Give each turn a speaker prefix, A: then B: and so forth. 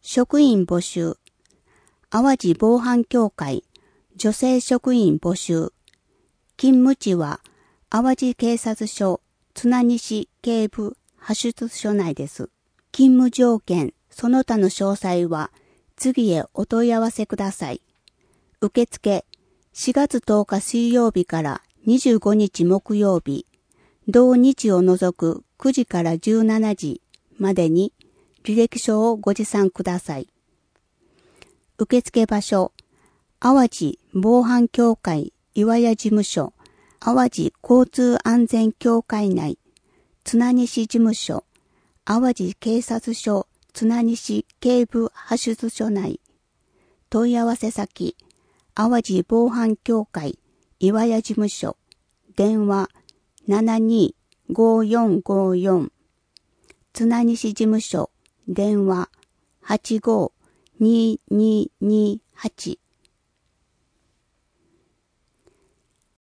A: 職員募集。淡路防犯協会女性職員募集。勤務地は淡路警察署綱西警部派出所内です。勤務条件、その他の詳細は次へお問い合わせください。受付、4月10日水曜日から25日木曜日、同日を除く9時から17時までに履歴書をご持参ください。受付場所、淡路防犯協会岩屋事務所、淡路交通安全協会内、綱西事務所、淡路警察署綱西警部派出所内。問い合わせ先、淡路防犯協会岩屋事務所、電話725454、綱西事務所、電話852228